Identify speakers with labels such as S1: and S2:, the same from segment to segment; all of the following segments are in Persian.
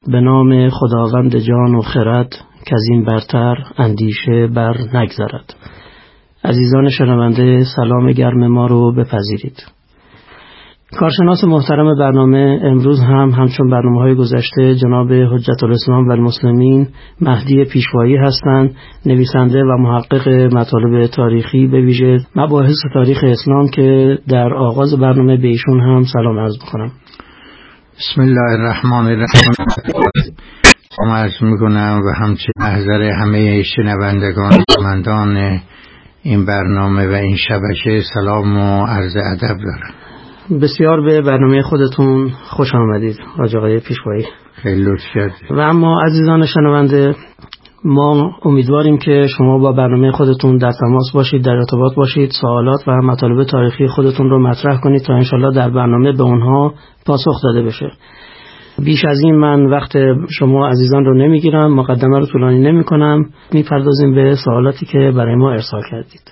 S1: به نام خداوند جان و خرد که از این برتر اندیشه بر نگذرد. عزیزان شنونده، سلام گرم ما رو بپذیرید. کارشناس محترم برنامه امروز هم همچون برنامه‌های گذشته جناب حجت الاسلام و المسلمین مهدی پیشوایی هستند، نویسنده و محقق مطالب تاریخی به ویژه مباحث تاریخ اسلام که در آغاز برنامه به ایشون هم سلام عرض می‌کنم.
S2: بسم الله الرحمن الرحیم. عرض می‌کنم و همچنین محضر همه شنوندگان و این برنامه و این شبکه سلام و عرض ادب دارم.
S1: بسیار به برنامه خودتون خوش آمدید آقای پیشوایی.
S2: خیلی لطف کردید.
S1: و اما عزیزان شنونده، ما امیدواریم که شما با برنامه خودتون در تماس باشید، در ارتباط باشید، سوالات و مطالب تاریخی خودتون رو مطرح کنید تا انشالله در برنامه به اونها پاسخ داده بشه. بیش از این من وقت شما عزیزان رو نمیگیرم، مقدمه رو طولانی نمی کنم، میپردازیم به سوالاتی که برای ما ارسال کردید.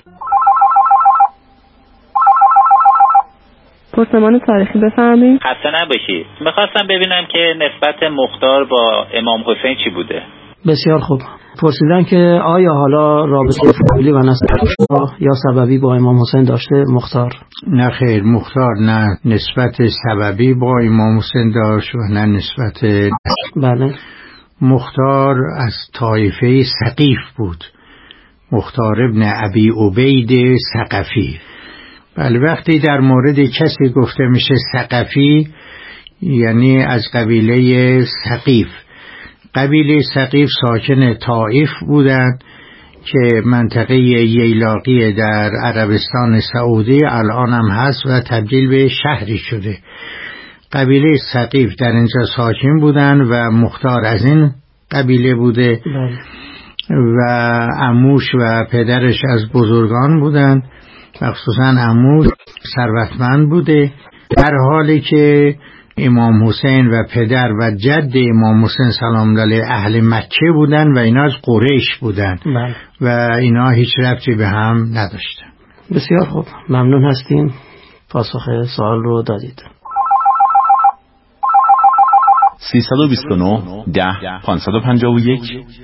S3: پرسمان تاریخی بفرمایید.
S4: خسته نباشید. میخواستم ببینم که نسبت مختار با امام حسین چی بوده؟
S1: بسیار خوب. پرسیدن که آیا حالا رابطه فامیلی و نسبی یا سببی با امام حسین داشته مختار؟
S2: نه خیر، مختار نه نسبت سببی با امام حسین داشت و نه نسبت.
S1: بله.
S2: مختار از طایفه ثقیف بود، مختار ابن ابی عبید ثقفی. بله، وقتی در مورد کسی گفته میشه ثقفی یعنی از قبیله ثقیف. قبیله ثقیف ساکن طائف بودند که منطقه ییلاقی در عربستان سعودی الان هم هست و تبدیل به شهری شده. قبیله ثقیف در اینجا ساکن بودند و مختار از این قبیله بوده.
S1: بله.
S2: و عموش و پدرش از بزرگان بودند، مخصوصا عموش ثروتمند بوده، در حالی که امام حسین و پدر و جد امام حسین سلام علیه اهل مکه بودن و اینا از قریش بودن.
S1: بله.
S2: و اینا هیچ ربطی به هم نداشتن.
S1: بسیار خوب، ممنون هستیم، پاسخ سوال رو دادید.
S5: 329 10 551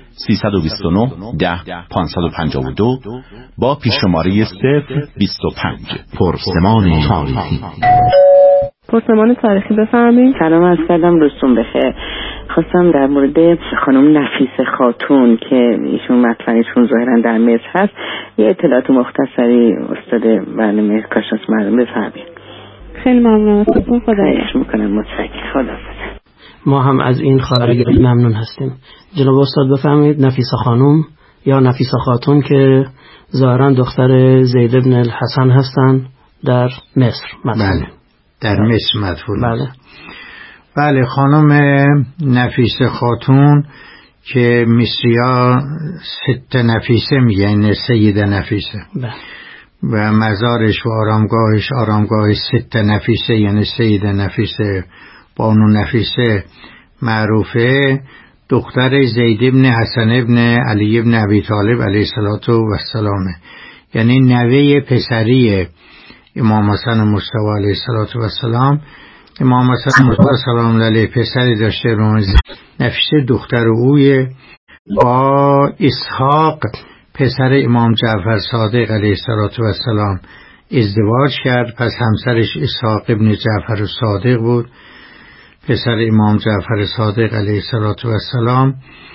S5: 329 10 552 با پیششماره 025. پرسمان تاریخی.
S3: پرسمان تاریخی بفرمایید.
S6: سلام عرض کردم، روزتون بخیر. خواستم در مورد خانم نفیسه خاتون که ایشون مطلعشون ظاهرا در مصر هست یه اطلاعات مختصری استاد برنامه کارشناس معلوم بفرمایید.
S3: خیلی ممنون ازتون. خداحافظ.
S6: میکنم. متشکرم. خداحافظ.
S1: ما هم از این خبر ممنون هستیم. جناب استاد بفرمایید، نفیسه خانم یا نفیسه خاتون که ظاهرا دختر زید بن الحسن هستند در مصر مدفون.
S2: بله، در مصر مدفون.
S1: بله.
S2: بله، خانم نفیسه خاتون که مصریا ست نفیسه میگن، سید نفیسه.
S1: بله.
S2: و مزارش و آرامگاه ست نفیسه یعنی سید نفیسه بانو نفیسه معروفه. دختر زید بن حسن بن علی بن ابی طالب علیه السلام، یعنی نوه پسری امام حسن مصطفی علیه السلام. امام حسن مصطفی سلام علیه پسری داشته نفیسه دختر اویه. با اسحاق پسر امام جعفر صادق علیه السلام ازدواج کرد، پس همسرش اسحاق ابن جعفر صادق بود، پسر امام جعفر صادق علیه السلام.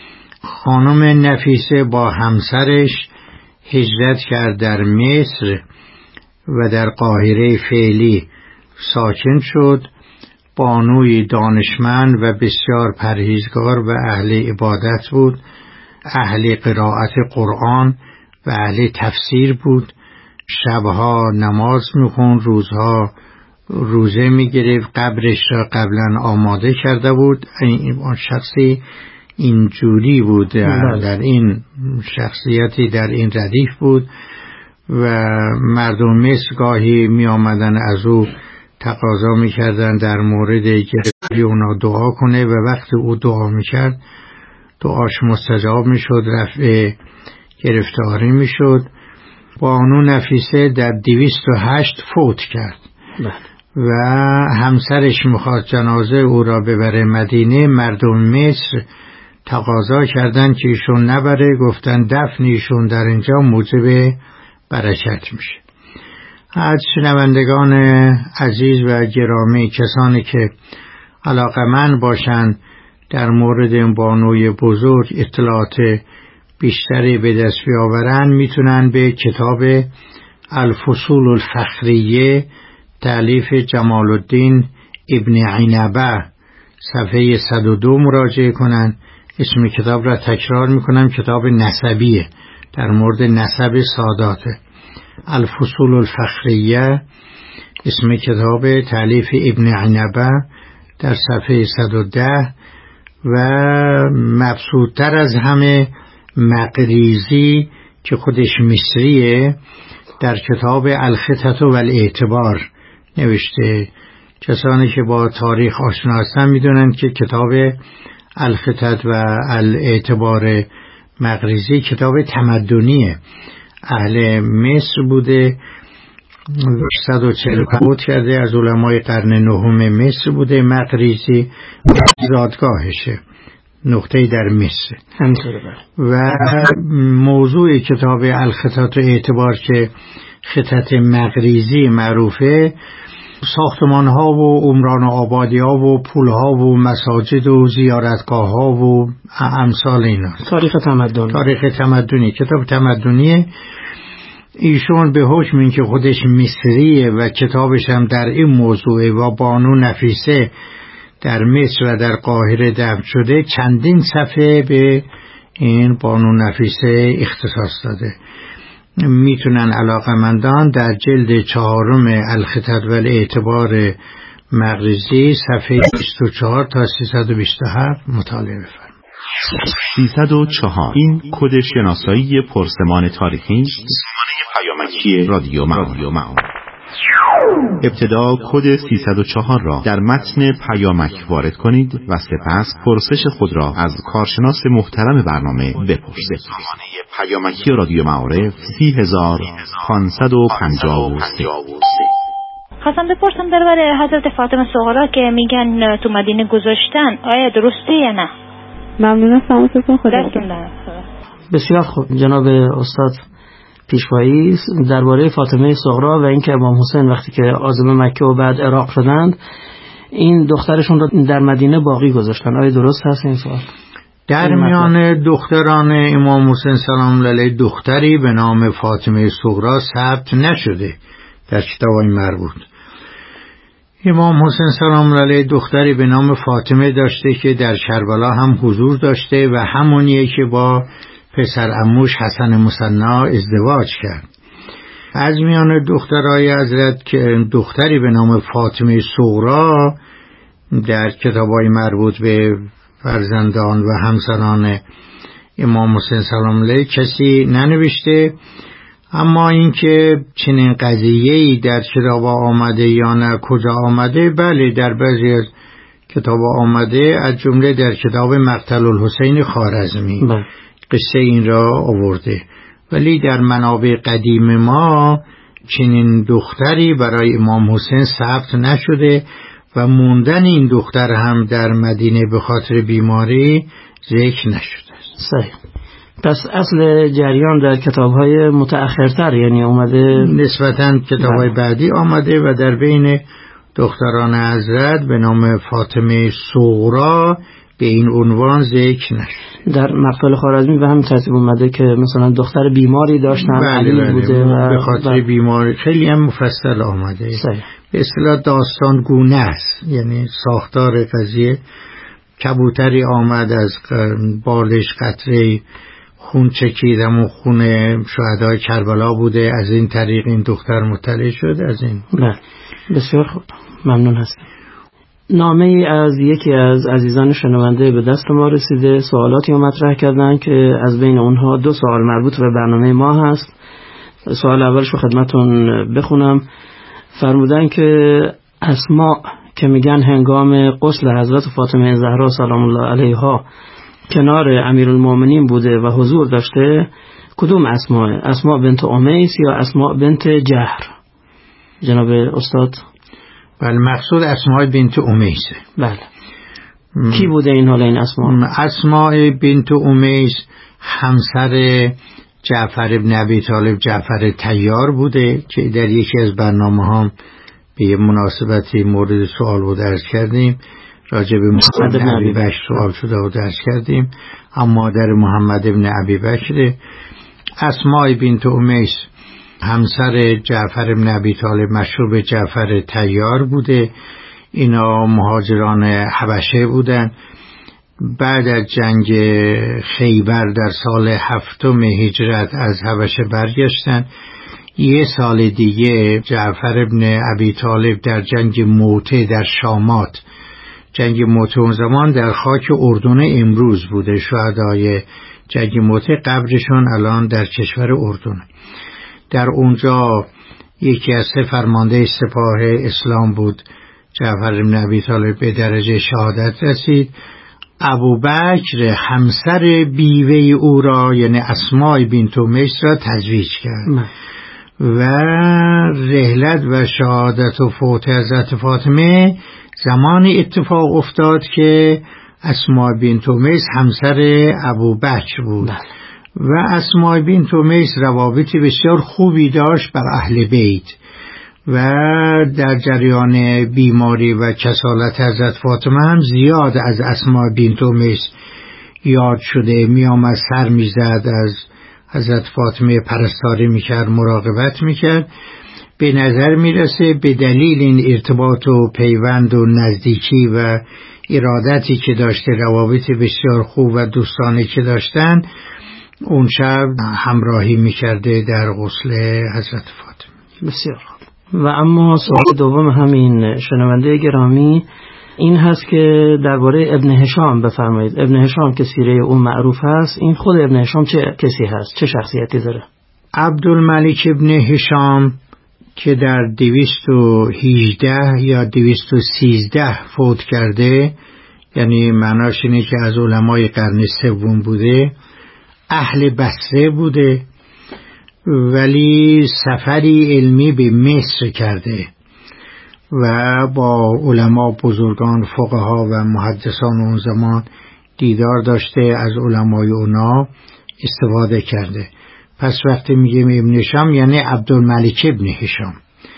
S2: خانم نفیسه با همسرش هجرت کرد در مصر و در قاهره فعلی ساکن شد. بانوی دانشمند و بسیار پرهیزگار و اهل عبادت بود، اهل قرائت قرآن و اهل تفسیر بود. شبها نماز میخوند، روزها روزه میگرفت، قبرش را قبلا آماده کرده بود. این شخصی اینجوری بود، در این شخصیتی در این ردیف بود و مردم مصر گاهی می آمدن از او تقاضا می کردن در مورد گرفتاری اونا دعا کنه و وقتی او دعا می کرد دعاش مستجاب می شد، رفع گرفتاری می شد. بانو نفیسه در 208 فوت کرد و همسرش میخواد جنازه او را ببره مدینه. مردم مصر تقاضا کردن که ایشون نبره، گفتن دفن ایشون در اینجا موجب برکت میشه. از شنوندگان عزیز و گرامی، کسانی که علاقه‌مند باشند در مورد این بانوی بزرگ اطلاعات بیشتری به دست بیاورند، میتونن به کتاب الفصول الفخریه تألیف جمال الدین ابن عنبه صفحه 102 مراجعه کنند. اسم کتاب را تکرار میکنم، کتاب نسبیه، در مورد نسب ساداته. الفصول الفخریه اسم کتاب تألیف ابن عنبه در صفحه 110. و مبسوطتر از همه مقریزی که خودش مصریه در کتاب الخطط و الاعتبار نوشته. کسانی که با تاریخ آشنا هستن میدونن که کتاب الخطط و الاعتبار مقریزی کتاب تمدنیه، اهل مصر بوده، 145 کرده، از علمای قرن نهم مصر بوده. مقریزی زادگاهشه، نقطه در مصر. و موضوع کتاب الخطط و اعتبار که خطط مقریزی معروفه، ساختمان ها و عمران و آبادی ها و پول ها و مساجد و زیارتگاه ها و امثال اینا. تاریخ تمدنی، کتاب تمدنیه. ایشون به حکم این که خودش مصریه و کتابش هم در این موضوع و بانو نفیسه در مصر و در قاهره دفن شده، چندین صفحه به این بانو نفیسه اختصاص داده. میتونن علاقمندان در جلد 4 الخطط و الاعتبار مقریزی صفحه 24 تا 327 مطالعه بفرمایید.
S5: 304 این کد شناسایی پرسمان تاریخی است. پیامکی رادیو معارف. ابتدا کد 304 را در متن پیامک وارد کنید و سپس پرسش خود را از کارشناس محترم برنامه بپرسید. پیامکی رادیو معارف 30553.
S7: خواستم بپرسم درباره حضرت فاطمه صغرا که میگن تو مدینه گذاشتن، آیا درسته یا نه؟
S3: ممنون هستم. خدا
S1: بسیار خوب. جناب استاد پیشوایی درباره فاطمه صغرا و اینکه امام حسین وقتی که عازم مکه و بعد عراق شدند این دخترشون رو در مدینه باقی گذاشتن، آیا درست هست این سوال؟
S2: در میان دختران امام حسین سلام الله علیه دختری به نام فاطمه صغرا ثبت نشده در کتاب‌های مربوط. امام حسین سلام الله علیه دختری به نام فاطمه داشته که در کربلا هم حضور داشته و همونیه که با پسر عموش حسن مصنع ازدواج کرد. از میان دخترای حضرت که دختری به نام فاطمه صغرا در کتاب‌های مربوط به فرزندان و همسران امام حسین سلام علیه کسی ننوشته. اما اینکه چنین قضیه‌ای در کتاب آمده یا نه کجا آمده، بله در بعضی از کتاب آمده، از جمله در کتاب مقتل الحسین خوارزمی قصه این را آورده، ولی در منابع قدیم ما چنین دختری برای امام حسین ثبت نشده و موندن این دختر هم در مدینه به خاطر بیماری ذکر نشده.
S1: صحیح. پس اصل جریان در کتاب‌های متأخرتر یعنی اومده
S2: نسبتاً کتاب‌های بعدی آمده و در بین دختران حضرت به نام فاطمه صغرا به این عنوان ذکر نشد.
S1: در مقتل خوارزمی به همین ترتیب اومده که مثلا دختر بیماری داشتن، علی بوده و
S2: به خاطر بیماری خیلی هم مفصل آمده.
S1: صحیح.
S2: به اصطلاح داستان گونه است، یعنی ساختار قضیه. کبوتری آمد از بالش قطره خون چکید، همون خون شهدای کربلا بوده، از این طریق این دختر مطلع شد. از این
S1: بسیار خوب، ممنون هستم. نامه ای از یکی از عزیزان شنونده به دست ما رسیده، سوالاتی رو مطرح کردن که از بین اونها 2 سوال مربوط به برنامه ما هست. سوال اولش رو خدمتون بخونم. فرمودن که اسماء که میگن هنگام غسل حضرت فاطمه زهرا سلام الله علیها کنار امیرالمومنین بوده و حضور داشته، کدوم اسماء؟ اسماء بنت امیس یا اسماء بنت جهر؟ جناب استاد.
S2: بله، مقصود اسماء بنت امیسه.
S1: بله. کی بوده این حالا این اسماء؟
S2: اسماء بنت امیس همسر جعفر ابن ابی طالب، جعفر طیار بوده که در یکی از برنامه‌ها به یه مناسبتی مورد سوال بود عرض کردیم، راجع به محمد ابن ابی بکر سوال شده و درس کردیم. اما مادر محمد ابن ابی بکر. اسماء بنت امیس همسر جعفر ابن ابی طالب، مشهور به جعفر طیار بوده. اینا مهاجران حبشه بودن. بعد از جنگ خیبر در سال 7 هجرت از حبشه برگشتن. یه سال دیگه جعفر ابن ابی طالب در جنگ موته در شامات، جنگ موته اون زمان در خاک اردن امروز بوده، شهدای جنگ موته قبرشون الان در کشور اردن. در اونجا یکی از 3 فرمانده سپاه اسلام بود. جعفر بن ابی طالب به درجه شهادت رسید. ابوبکر همسر بیوه او را یعنی اسماء بنت امیس را تزویج کرد و رحلت و شهادت و فوت حضرت فاطمه زمان اتفاق افتاد که اسماء بنت امیس همسر ابوبکر بود و اسماء بنت امیس روابط بسیار خوبی داشت بر اهل بیت و در جریان بیماری و کسالت حضرت فاطمه هم زیاد از اسماء بنت امیس یاد شده. می آمد سر می زد، از حضرت فاطمه پرستاری می کرد، مراقبت می کرد. به نظر می رسه به دلیل این ارتباط و پیوند و نزدیکی و ارادتی که داشته، روابط بسیار خوب و دوستانه که داشتن، اون شب همراهی می کرده در غسل حضرت فاطمه.
S1: بسیار خوب. و اما سوال دوم همین شنونده گرامی این هست که درباره ابن هشام بفرمایید. ابن هشام که سیره اون معروف هست، این خود ابن هشام چه کسی هست؟ چه شخصیتی داره؟
S2: عبدالملک ابن هشام که در 218 یا 213 فوت کرده، یعنی معناش اینه که از علمای قرن 3 بوده، اهل بصره بوده ولی سفری علمی به مصر کرده و با علما بزرگان، فقها و محدثان اون زمان دیدار داشته، از علمای اونا استفاده کرده. پس وقتی میگیم ابن هشام یعنی عبدالملک ابن هشام،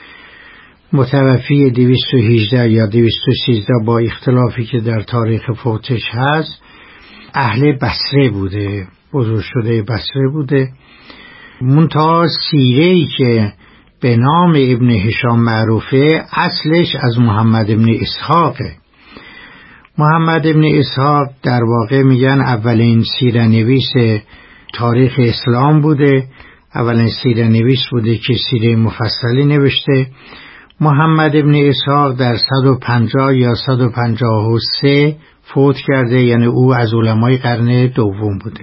S2: متوفی 218 یا 213 با اختلافی که در تاریخ فوتش هست، اهل بصره بوده، بزرگ شده بصره بوده. منتها سیره‌ای که به نام ابن هشام معروفه اصلش از محمد ابن اسحاقه. محمد ابن اسحاق در واقع میگن اولین سیره‌نویس تاریخ اسلام بوده، اولین سیره‌نویس بوده که سیره مفصلی نوشته. محمد ابن اسحاق در 150 یا 153 فوت کرده، یعنی او از علمای قرن دوم بوده.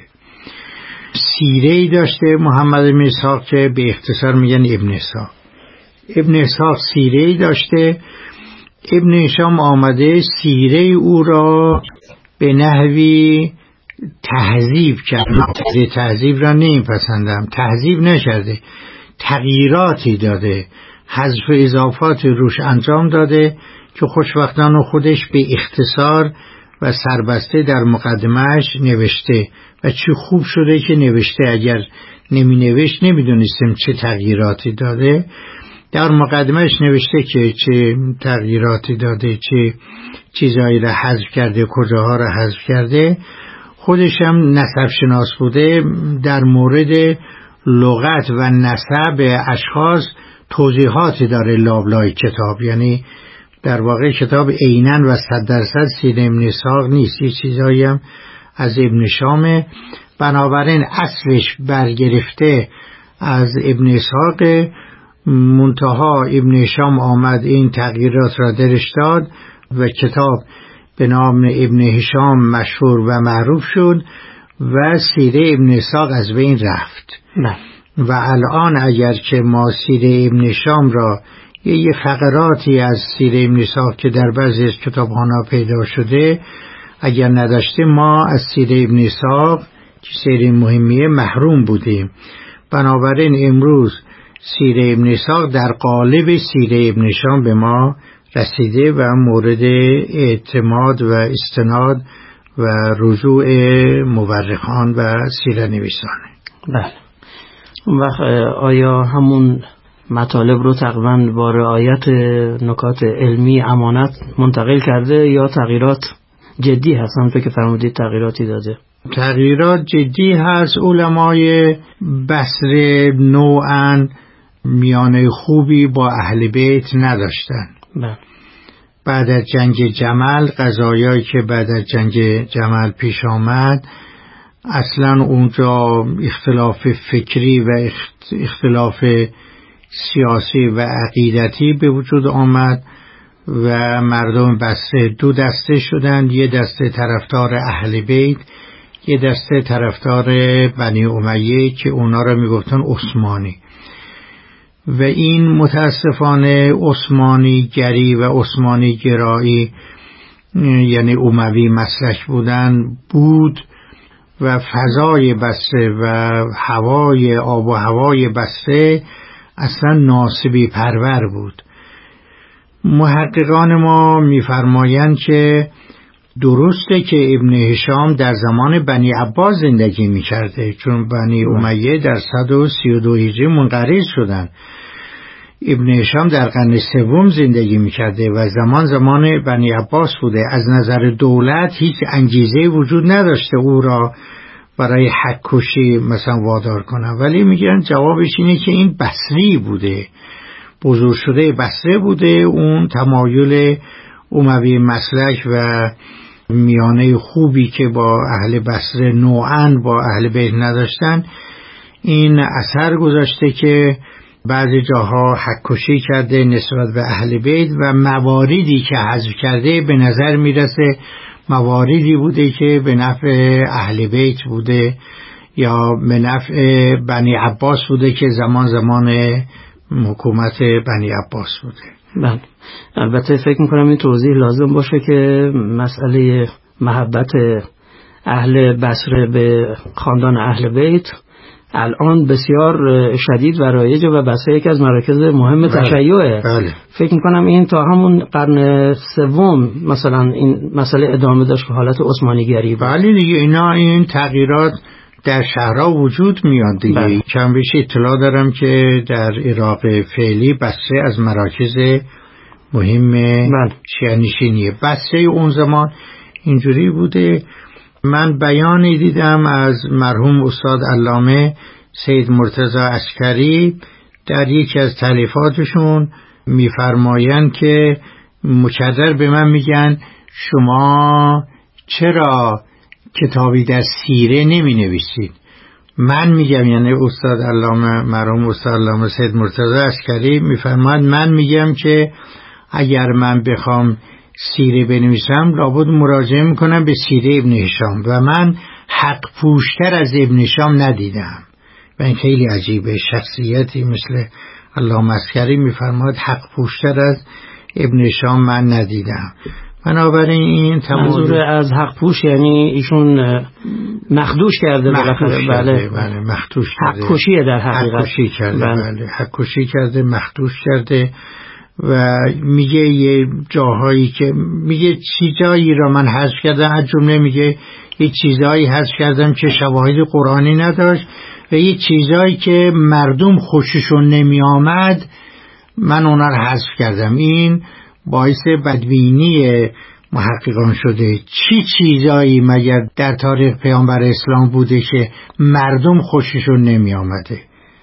S2: سیره‌ای داشته محمد ابن اسحاق که به اختصار میگن ابن اسحاق. ابن اسحاق سیره‌ای داشته. ابن هشام آمده سیره او را به نحوی تهذیب کرد. تهذیب را نمیپسندم، تهذیب نکرده، تغییراتی داده، حذف اضافات روش انجام داده که خوشبختانه خودش به اختصار و سربسته در مقدمهش نوشته و چه خوب شده که نوشته. اگر نمی نوشت نمیدونستیم چه تغییراتی داده. در مقدمهش نوشته که چه تغییراتی داده، چه چیزایی را حذف کرده، کجاها را حذف کرده. خودش هم نسب شناس بوده. در مورد لغت و نسب اشخاص توضیحاتی داره لابلای کتاب، یعنی در واقع کتاب عیناً و 100% سیره ابن اسحاق نیست، یه چیزایی هم از ابن هشام. بنابراین اصلش برگرفته از ابن اسحاق، منتها ابن هشام آمد این تغییرات را درش داد و کتاب به نام ابن هشام مشهور و معروف شد و سیره ابن اسحاق از بین رفت.
S1: نه.
S2: و الان اگر که ما سیره ابن هشام را یه فقراتی از سیره ابن اسحاق که در بعضی از کتابخانه‌ها پیدا شده اگر نداشته، ما از سیره ابن اسحاق که سیره مهمیه محروم بودیم. بنابراین امروز سیره ابن اسحاق در قالب سیره ابن هشام به ما رسیده و مورد اعتماد و استناد و رجوع مورخان و سیره‌نویسانه.
S1: بله. اون وقت آیا همون مطالب رو تقریبا با رعایت نکات علمی امانت منتقل کرده یا تغییرات جدی هست؟ همونطور که فرمودید تغییراتی داده.
S2: تغییرات جدی هست. علمای بصره نوعاً میانه خوبی با اهل بیت نداشتن.
S1: بله.
S2: بعد از جنگ جمل، قضایایی که بعد از جنگ جمل پیش آمد، اصلا اونجا اختلاف فکری و اختلاف سیاسی و عقیدتی به وجود آمد و مردم بصره دو دسته شدند. یه دسته طرفدار اهل بیت، یه دسته طرفدار بنی امیه که اونا را میگفتن عثمانی. و این متاسفانه عثمانی گری و عثمانی گرایی، یعنی اموی مسلک بودن بود و فضای بصره و هوای آب و هوای بصره اصلا ناصبی پرور بود. محققان ما میفرمایند که درسته که ابن هشام در زمان بنی عباس زندگی میکرده، چون بنی امیه در 132 هجری منقرض شدن. ابن هشام در قرن سوم زندگی میکرده و زمان بنی عباس بوده. از نظر دولت هیچ انگیزه وجود نداشته او را برای حق کشی مثلا وادار کنن، ولی میگن جوابش اینه که این بصری بوده، بزرگ شده بصره بوده. اون تمایل اموی مسلک و میانه خوبی که با اهل بصره نوعاً با اهل بیت نداشتن، این اثر گذاشته که بعضی جاها حق کشی کرده نسبت به اهل بیت و مواردی که حذف کرده به نظر میرسه مواردی بوده که به نفع اهل بیت بوده یا به نفع بنی عباس بوده که زمان حکومت بنی عباس بوده.
S1: بله. البته فکر میکنم این توضیح لازم باشه که مسئله محبت اهل بصره به خاندان اهل بیت الان بسیار شدید و رایجه و بصره یکی از مراکز مهم تشیعه.
S2: بله.
S1: فکر میکنم این تا همون قرن سوم مثلا این مسئله ادامه داشت که حالت عثمانیگری بود.
S2: بله دیگه، این تغییرات در شهرها وجود میاد دیگه.
S1: بله.
S2: کم بیش اطلاع دارم که در عراق فعلی بصره از مراکز مهم شیعه‌نشینیه. بصره اون زمان اینجوری بوده. من بیانی دیدم از مرحوم استاد علامه سید مرتضی عسکری در یکی از تالیفاتشون، میفرمایند که مکرر به من میگن شما چرا کتابی در سیره نمی نویسید؟ من میگم، یعنی استاد علامه مرحوم استاد علامه سید مرتضی عسکری میفرماید من میگم که اگر من بخوام سیره بنویسم لابد مراجعه میکنم به سیره ابن هشام و من حق پوشتر از ابن هشام ندیدم. و این خیلی عجیبه، شخصیتی مثل علامه عسکری میفرماید حق پوشتر از ابن هشام من ندیدم. بنابراین این
S1: منظور از حق پوش یعنی ایشون مخدوش کرده بالاخره.
S2: بله مخدوش کرده،
S1: حق کشیه در حقیقت.
S2: حق کشی کرده. بله حق کشی کرده، مخدوش کرده. و میگه یه جاهایی که میگه چیزایی را من حذف کردم، از جمله میگه یه چیزایی حذف کردم که شواهد قرآنی نداشت و یه چیزایی که مردم خوششون نمی آمد من اونا رو حذف کردم. این باعث بدبینی محققان شده. چیزایی مگر در تاریخ پیامبر اسلام بوده که مردم خوششون نمی آمده؟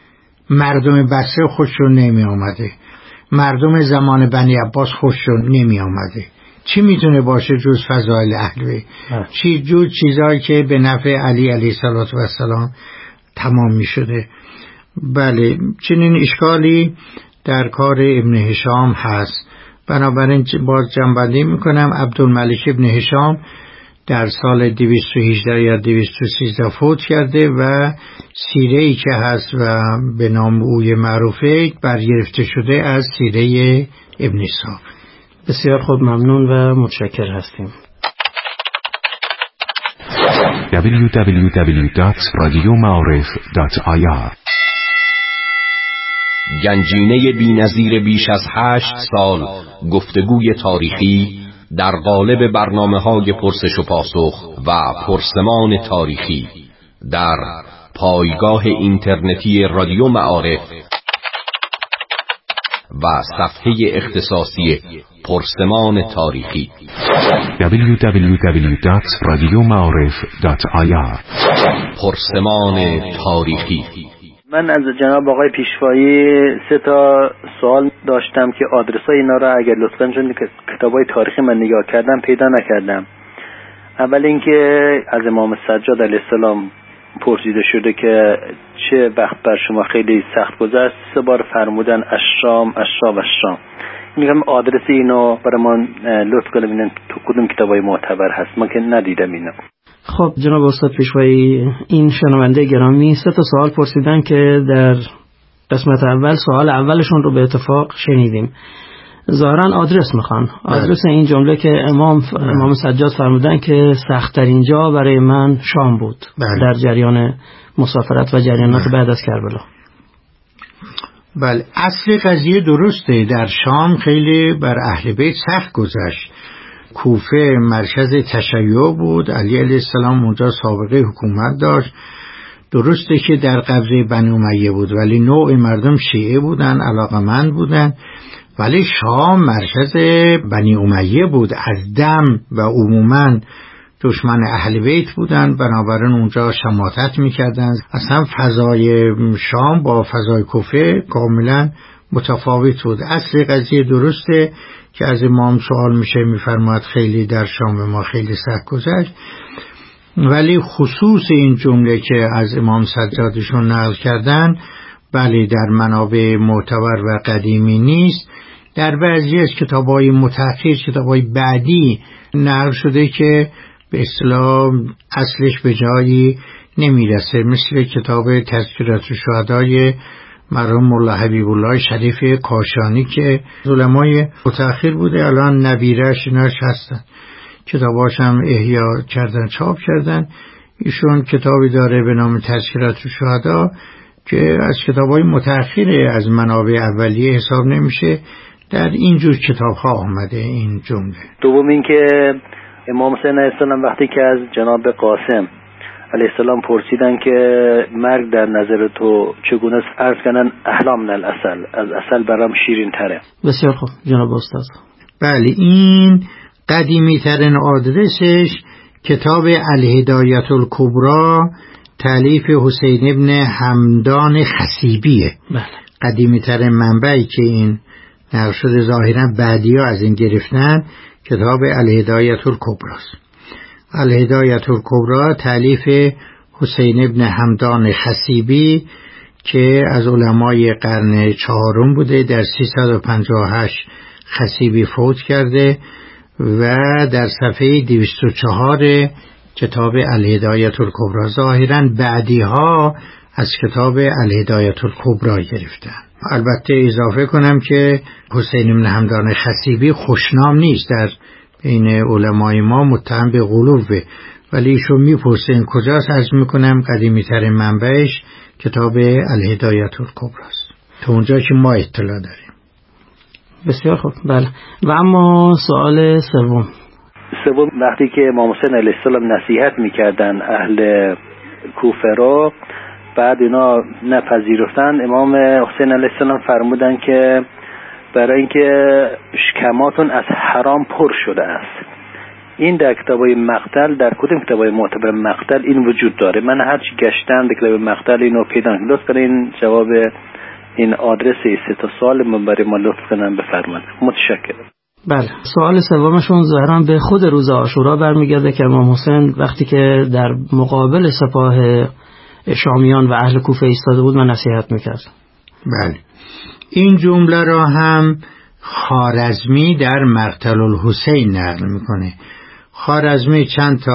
S2: مردم بصره خوششون نمی آمده، مردم زمان بنی عباس خوششون نمی آمده. چی میتونه باشه جز فضائل اهل بیت؟ جز چیزایی که به نفع علی علیه السلام تمام می شده. بله، چنین اشکالی در کار ابن هشام هست. بنابراین باز جنبندی میکنم، عبدالملک ابن هشام در سال 218 یا 213 فوت کرده و سیره‌ای که هست و به نام اوی معروفه برگرفته شده از سیره ابن اسحاق.
S1: بسیار خوب، ممنون و متشکر هستیم.
S8: www.radiomaarif.ir گنجینه بی‌نظیر بیش از 8 سال گفتگوی تاریخی در قالب برنامه‌های پرسش و پاسخ و پرسمان تاریخی در پایگاه اینترنتی رادیو معارف و صفحه اختصاصی پرسمان تاریخی
S9: www.radiomaarif.ir.
S8: پرسمان تاریخی.
S10: من از جناب آقای پیشوایی 3 سوال داشتم که آدرسای اینا را اگر لطفاً، چون کتابای تاریخی من نگاه کردم پیدا نکردم. اول اینکه از امام سجاد علیه السلام پرسیده شده که چه وقت بر شما خیلی سخت گذشت، 3 بار فرمودن الشام الشام الشام. میگم آدرس اینو برای من لطف کنید ببینن تو کدوم کتابای معتبر هست، من که ندیدم اینو.
S1: خب جناب استاد پیشوایی، این شنونده گرامی 3 سوال پرسیدن که در قسمت اول سوال اولشون رو به اتفاق شنیدیم. ظاهرا آدرس میخوان. آدرس این جمله که امام سجاد فرمودن که سخت‌ترین جا برای من شام بود در جریان مسافرت و جریانات بعد از کربلا.
S2: بله، اصل قضیه درسته. در شام خیلی بر اهل بیت سخت گذشت. کوفه مرکز تشیع بود، علی علیه السلام اونجا سابقه حکومت داشت. درسته که در قبضه بنی امیه بود ولی نوع مردم شیعه بودن، علاقمند بودن، ولی شام مرکز بنی امیه بود، از دم و عموماً دشمن اهل بیت بودن، بنابراین اونجا شماتت میکردن. اصلا فضای شام با فضای کوفه کاملا متفاوت بود. اصل قضیه درسته که از امام سوال میشه، میفرماد خیلی در شام ما خیلی سخت گذشت، ولی خصوص این جمله که از امام سجادشون نقل کردن بله در منابع معتبر و قدیمی نیست. در بعضی از کتاب‌های متأخر، کتاب‌های بعدی نقل شده که به اصطلاح اصلش به جایی نمیرسه، مثل کتاب تذکرة الشهدای مرحوم مولا حبیب الله شریف کاشانی که علمای متأخر بوده، الان نبیرش ایناش هستن، کتاباش هم احیا کردن، چاپ کردن. ایشون کتابی داره به نام تذکرة الشهدا که از کتابای متأخر از منابع اولیه حساب نمیشه. در اینجور کتاب ها آمده این جمله.
S10: دوم این که امام حسین علیه السلام وقتی که از جناب قاسم علیه السلام پرسیدن که مرگ در نظر تو چگونه است، عرض کردن احلام من العسل، از عسل برام شیرین تره.
S1: بسیار خوب جناب استاد.
S2: بله، این قدیمی ترین آدرسش کتاب الهدایة الکبری تالیف حسین ابن حمدان خصیبیه.
S1: بله.
S2: قدیمی ترین منبعی که این نقل شده، ظاهرا بعدی‌ها از این گرفتن، کتاب الهدایة الکبری است. الهدایة الکبری تالیف حسین ابن حمدان خصیبی که از علمای قرن 4 بوده، در 358 خصیبی فوت کرده و در صفحه 204 کتاب الهدایة الکبری. ظاهرا بعدی‌ها از کتاب الهدایة الکبری گرفتن. البته اضافه کنم که حسین بن حمدان خصیبی خوشنام نیست، در بین علمای ما متهم به غلوه، ولی ایشون میپرسن کجاست، عرض میکنم قدیمی ترین منبعش کتاب الهدایة الکبری است، تا اونجا که ما اطلاع داریم.
S1: بسیار خوب. بله. و اما سوال سوم
S10: وقتی که امام حسین علیه السلام نصیحت میکردن اهل کوفه رو، بعد اینا نپذیرفتن، امام حسین علیه السلام فرمودن که برای اینکه شکماتون از حرام پر شده است. این در کتابای مقتل، در کدوم کتابای معتبر مقتل این وجود داره؟ من هرچی گشتم در کتاب مقتل اینو پیدا نکردم. لطف کنین این جواب این آدرس 3 سوال من برای ما لطف کنن بفرمایید. متشکرم.
S1: بله. سوال سومشون ظاهرا به خود روز عاشورا برمیگرده که امام حسین وقتی که در مقابل سپاه شامیان و اهل کوفه ایستاده بود من نصیحت میکرد.
S2: بله، این جمله را هم خوارزمی در مقتل الحسین نقل میکنه. خوارزمی چند تا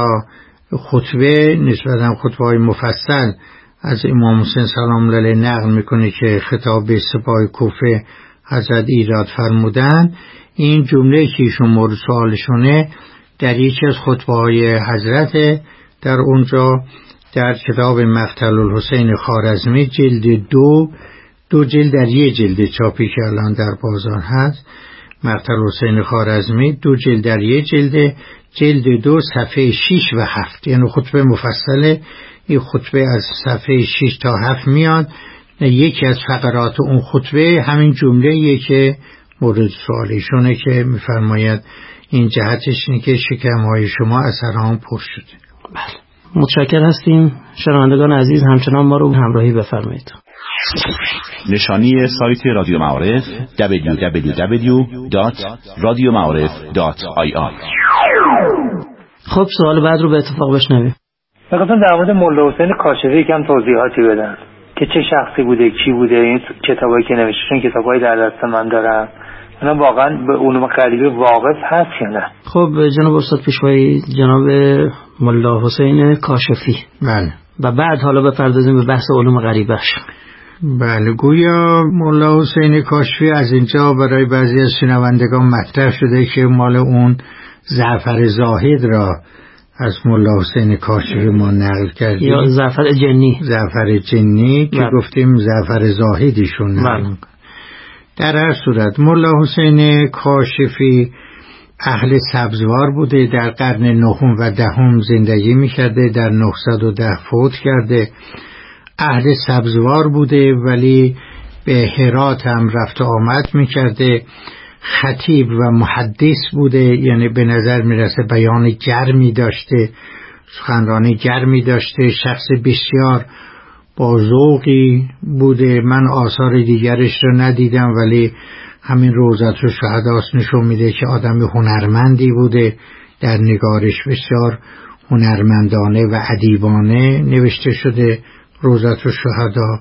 S2: خطبه نسبتاً خطبه‌های مفصل از امام حسین سلام علیه نقل میکنه که خطاب به سپاه کوفه حضرت ایراد فرمودن. این جمله که ایشون مورد سوالشونه در یکی از خطبه‌های حضرت در اونجا در کتاب مقتل الحسین خوارزمی جلد 2 2 جلد در 1 جلد چاپی که الان در بازار هست، مقتل حسین خوارزمی 2 جلد در 1 جلد، جلد 2 صفحه 6 و 7، یعنی خطبه مفصله. این خطبه از صفحه 6 تا 7 میاد. یکی از فقرات اون خطبه همین جمله‌ایه که مورد سوالیشونه که میفرماید این جهتش اینه که شکم‌های شما از سرام پر شده.
S1: بله، متشکر هستیم. شنوندگان عزیز همچنان ما رو همراهی بفرمایید.
S5: نشانی سایت رادیو معارف www.radioma'arif.ir.
S1: خب سوال بعد رو به اتفاق بشنویم.
S10: می‌خواستم در مورد ملا حسین کاشفی یکم توضیحاتی بدن که چه شخصی بوده، کی بوده، این کتابایی که نوشتن کتابای در دست من دارم، اونا واقعا به علوم غریبه واقف هست یا نه؟
S1: خب جناب استاد پیشوایی، جناب ملا حسین کاشفی.
S2: بله.
S1: و بعد حالا بپردازیم به بحث علوم غریبش.
S2: بله، گویا ملا حسین کاشفی از اینجا برای بعضی از شنوندگان مطرح شده که مال اون جعفر زاهد را از ملا حسین کاشفی ما نقل کردیم،
S1: یا جعفر جنی
S2: که گفتیم جعفر زاهدیشون نقل. در هر صورت ملا حسین کاشفی اهل سبزوار بوده، در قرن 9 و 10 زندگی میکرده، در 910 فوت کرده. اهل سبزوار بوده ولی به هرات هم رفت آمد میکرده. خطیب و محدث بوده، یعنی به نظر میرسه بیان گرمی داشته، سخنرانی گرمی داشته، شخص بسیار با ذوقی بوده. من آثار دیگرش رو ندیدم ولی همین روضة الشهداء نشون میده که آدم هنرمندی بوده، در نگارش بسیار هنرمندانه و ادیبانه نوشته شده روضة الشهداء.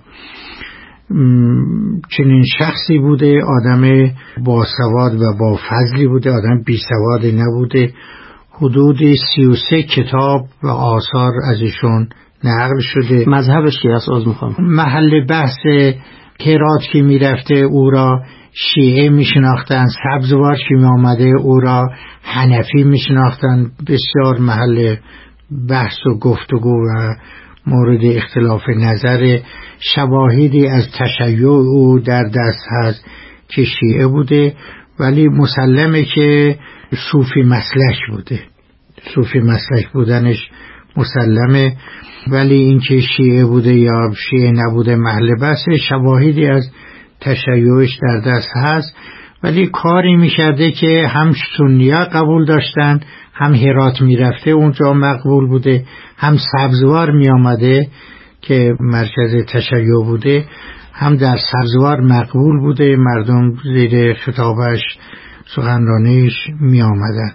S2: چنین شخصی بوده، آدم باسواد و با فضلی بوده، آدم بیسواد نبوده. حدود 33 کتاب و آثار از ایشون نقل شده.
S1: مذهبش چی است؟ میخوام
S2: محل بحث هرات که میرفته او را شیعه میشناختن، سبزوار که می آمده او را حنفی میشناختن. بسیار محل بحث و گفتگو و مورد اختلاف نظر. شواهدی از تشیع او در دست هست که شیعه بوده، ولی مسلمه که صوفی مسلک بوده. صوفی مسلک بودنش مسلمه، ولی این که شیعه بوده یا شیعه نبوده محل بحثه. شواهدی از تشیعش در دست هست، ولی کاری میکرده که هم سنی‌ها قبول داشتن، هم هرات میرفته اونجا مقبول بوده، هم سبزوار میامده که مرکز تشیع بوده، هم در سبزوار مقبول بوده، مردم زیر خطابش سخنرانیش میامدن.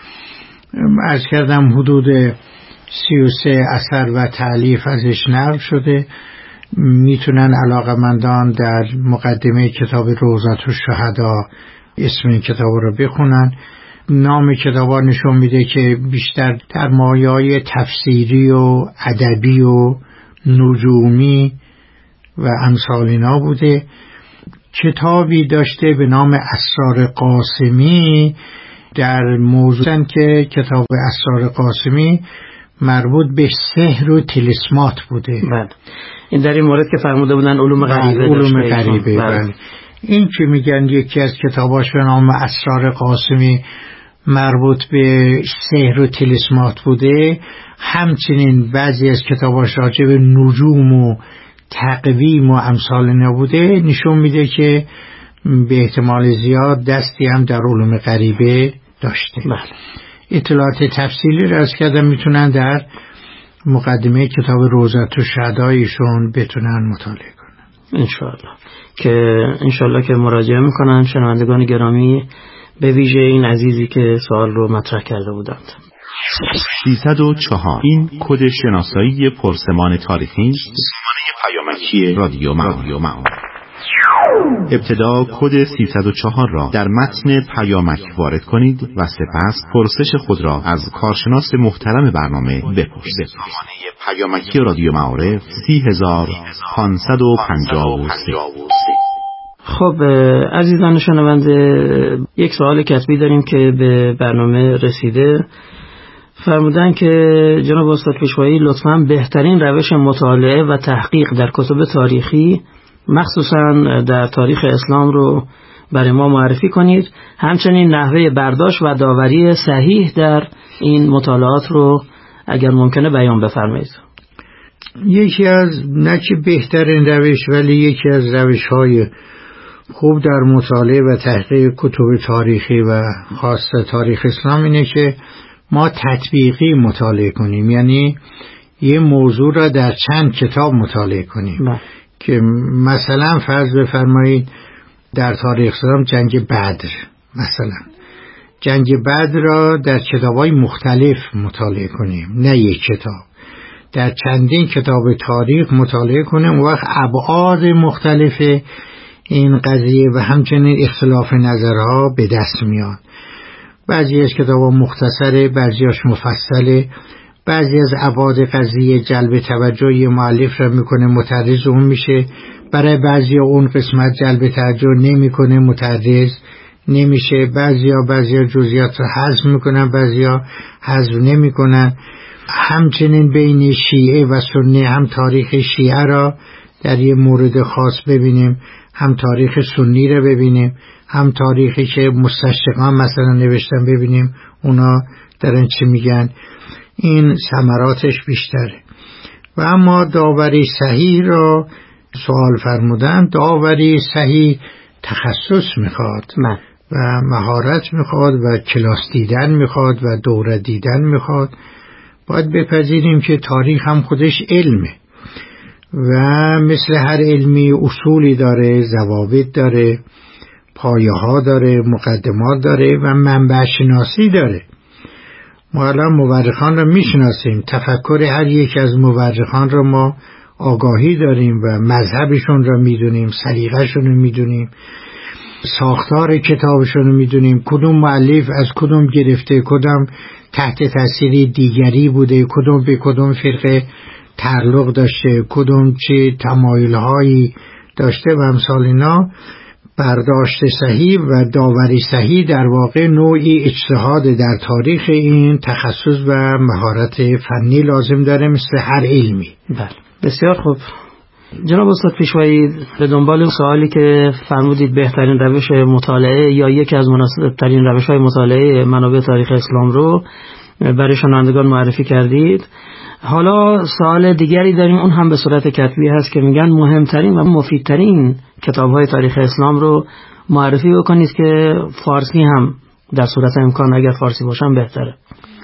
S2: عرض کردم حدود 33 اثر و تألیف ازش نقل شده. میتونن علاقمندان در مقدمه کتاب روضة الشهداء اسم این کتاب رو بخونن. نام کتاب نشون میده که بیشتر در مایه‌های تفسیری و ادبی و نجومی و امثال اینا بوده. کتابی داشته به نام اسرار قاسمی در موضوع که کتاب اسرار قاسمی مربوط به سحر و تلسمات بوده.
S1: بله. این در این مورد که فرموده بودن علوم غریبه.
S2: علوم غریبه. بله. این که میگن یکی از کتاباش به نام اسرار قاسمی مربوط به سحر و تلسمات بوده، همچنین بعضی از کتاباش راجع به نجوم و تقویم و امثال نبوده، نشون میده که به احتمال زیاد دستی هم در علوم غریبه داشته.
S1: بله.
S2: اطلاعات تفصیلی را از کردم میتونن در مقدمه کتاب روضة الشهداء ایشون بتونن مطالعه کنن
S1: انشالله که مراجعه میکنن شنوندگان گرامی، به ویژه این عزیزی که سوال رو مطرح کرده بودند.
S5: 304 این کد شناسایی پرسمان تاریخی است. سامانه پیامکی رادیو معارف. ابتدا کد 304 را در متن پیامک وارد کنید و سپس پرسش خود را از کارشناس محترم برنامه بپرسید. سامانه پیامکی رادیو معارف 30553.
S1: خب عزیزان شنونده، یک سوال کتبی داریم که به برنامه رسیده. فرمودن که جناب استاد پیشوایی لطفاً بهترین روش مطالعه و تحقیق در کتب تاریخی مخصوصا در تاریخ اسلام رو برای ما معرفی کنید. همچنین نحوه برداشت و داوری صحیح در این مطالعات رو اگر ممکنه بیان بفرمایید.
S2: یکی از نه که بهترین روش ولی یکی از روش‌های خوب در مطالعه و تحقیق کتب تاریخی و خاص تاریخ اسلام اینه که ما تطبیقی مطالعه کنیم، یعنی یه موضوع را در چند کتاب مطالعه کنیم. که مثلا فرض بفرمایید در تاریخ اسلام جنگ بدر، مثلا جنگ بدر را در کتاب‌های مختلف مطالعه کنیم، نه یک کتاب، در چندین کتاب تاریخ مطالعه کنیم. وقت ابعاد مختلف این قضیه و همچنین اختلاف نظرها به دست میاد. بعضی از کتاب‌ها مختصره، بعضی‌هاش مفصله، بعضی از ابعاد قضیه جلب توجه مؤلف را میکنه، متعرض اون میشه، برای بعضی اون قسمت جلب توجه نمیکنه، متعرض نمیشه، بعضی جزئیات را حذف میکنن، بعضی حذف نمیکنن. همچنین بین شیعه و سنی هم تاریخ شیعه را در یه مورد خاص ببینیم، هم تاریخ سنی را ببینیم، هم تاریخی که مستشرقان مثلا نوشتن ببینیم اونا دارن چی میگن. این ثمراتش بیشتره. و اما داوری صحیح را سوال فرمودن. داوری صحیح تخصص میخواد و مهارت میخواد و کلاس دیدن میخواد و دوره دیدن میخواد. باید بپذیریم که تاریخ هم خودش علمه و مثل هر علمی اصولی داره، ضوابط داره، پایه ها داره، مقدمات داره و منبع شناسی داره. ما الان مورخان را میشناسیم، تفکر هر یک از مورخان را ما آگاهی داریم و مذهبشون را میدونیم، سلیقه‌شون را میدونیم، ساختار کتابشون رو میدونیم، کدوم مؤلف از کدوم گرفته، کدوم تحت تأثیر دیگری بوده، کدوم به کدوم فرقه تعلق داشته، کدوم چه تمایل‌هایی داشته و امثال اینا. برداشت صحیح و داوری صحیح در واقع نوعی اجتهاد در تاریخ این تخصص و مهارت فنی لازم داره، مثل هر علمی.
S1: بله، بسیار خوب. جناب استاد پیشوایی، به دنبال سوالی که فرمودید بهترین روش مطالعه یا یکی از مناسب‌ترین روش‌های مطالعه منابع تاریخ اسلام رو برای شنوندگان معرفی کردید. حالا سوال دیگری داریم، اون هم به صورت کتبی هست که میگن مهمترین و مفیدترین کتاب‌های تاریخ اسلام رو معرفی بکنید که فارسی هم در صورت امکان اگر فارسی باشن بهتره.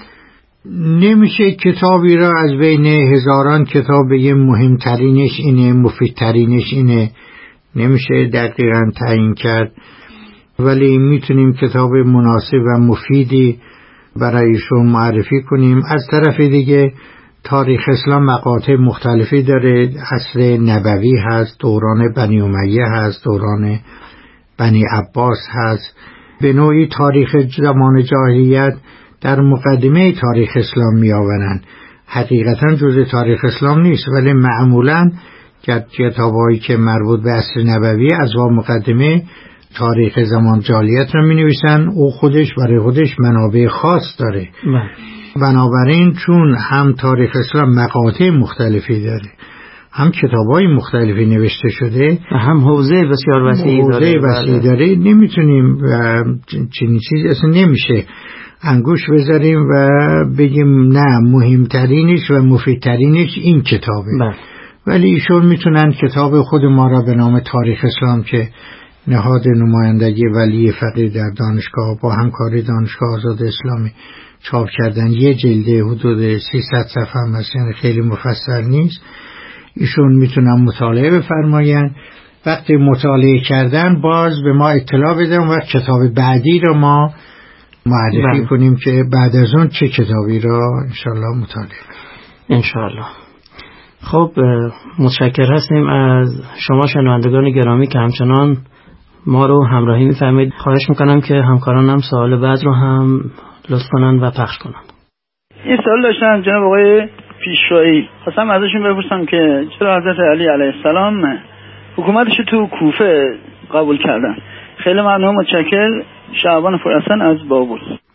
S2: نمیشه کتابی را از بین هزاران کتاب بگیم مهمترینش اینه، مفیدترینش اینه، نمیشه دقیقاً تعیین کرد، ولی میتونیم کتاب مناسب و مفیدی برایشون معرفی کنیم. از طرف دیگه تاریخ اسلام مقاطع مختلفی داره، عصر نبوی هست، دوران بنی امیه هست، دوران بنی عباس هست. به نوعی تاریخ زمان جاهلیت در مقدمه تاریخ اسلام می آورند. حقیقتا جزء تاریخ اسلام نیست، ولی معمولا کتابایی که مربوط به عصر نبوی از مقدمه تاریخ زمان جاهلیت را می نویسن. او خودش برای خودش منابع خاص داره. بنابراین چون هم تاریخ اسلام مقاطع مختلفی داره، هم کتابای مختلفی نوشته شده
S1: و هم حوزه بسیار وسیعی
S2: داره، نمیتونیم چنین چیزی اصلا نمیشه انگوش بذاریم و بگیم نه مهمترینش و مفیدترینش این کتابه. ولی ایشون میتونن کتاب خود ما را به نام تاریخ اسلام که نهاد نمایندگی ولی فقیه در دانشگاه با همکاری دانشگاه آزاد اسلامی چاپ کردن، یه جلده حدود 300 صفحه هم هست، یعنی خیلی مفصل نیست. ایشون میتونن مطالعه بفرماین. وقتی مطالعه کردن باز به ما اطلاع بدن و کتاب بعدی رو ما معرفی کنیم که بعد از اون چه کتابی را انشالله مطالعه کنیم.
S1: انشالله. خب متشکر هستیم از شما شنوندگان گرامی که همچنان ما رو همراهی می‌فرمایید. خواهش میکنم که همکارانم سوال بعد رو هم لطف کنن و پخش کنن.
S9: یه سوال داشتم جناب آقای پیشوایی، خواستم ازشون بپرسم که چرا حضرت علی علیه السلام حکومتش تو کوفه قبول کردن. خیلی ممنون، متشکر. شعبان فرحسن از بابل.